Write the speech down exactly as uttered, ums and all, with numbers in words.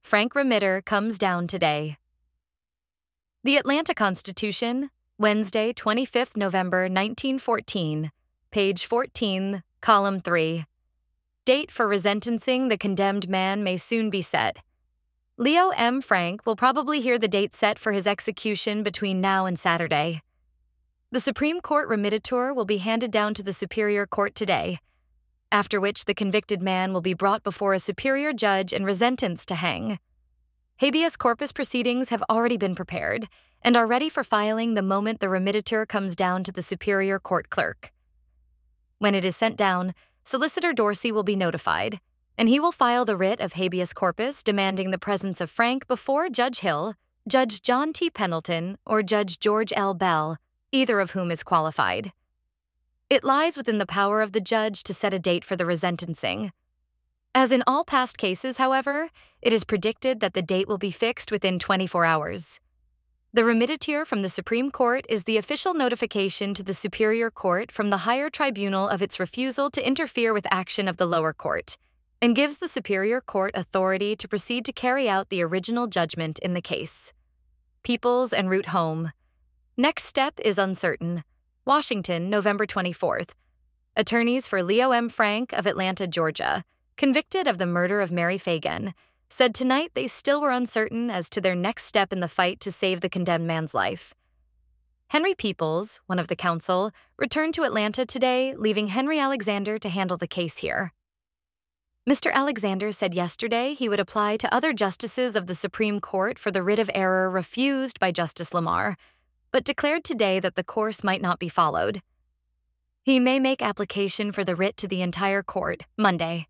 Frank Remitter comes down today. The Atlanta Constitution, Wednesday, twenty-fifth November nineteen fourteen, page fourteen, column three. Date for resentencing the condemned man may soon be set. Leo M. Frank will probably hear the date set for his execution between now and Saturday. The Supreme Court remittiture will be handed down to the Superior Court today, after which the convicted man will be brought before a superior judge and resentenced to hang. Habeas corpus proceedings have already been prepared and are ready for filing the moment the remittiture comes down to the Superior Court clerk. When it is sent down, Solicitor Dorsey will be notified, and he will file the writ of habeas corpus demanding the presence of Frank before Judge Hill, Judge John T. Pendleton, or Judge George L. Bell, either of whom is qualified. It lies within the power of the judge to set a date for the resentencing. As in all past cases, however, it is predicted that the date will be fixed within twenty-four hours. The remittiture from the Supreme Court is the official notification to the Superior Court from the higher tribunal of its refusal to interfere with action of the lower court, and gives the Superior Court authority to proceed to carry out the original judgment in the case. Peoples and route home. Next step is uncertain. Washington, November twenty-fourth. Attorneys for Leo M. Frank of Atlanta, Georgia, convicted of the murder of Mary Fagan, said tonight they still were uncertain as to their next step in the fight to save the condemned man's life. Henry Peoples, one of the counsel, returned to Atlanta today, leaving Henry Alexander to handle the case here. Mister Alexander said yesterday he would apply to other justices of the Supreme Court for the writ of error refused by Justice Lamar, but declared today that the course might not be followed. He may make application for the writ to the entire court Monday.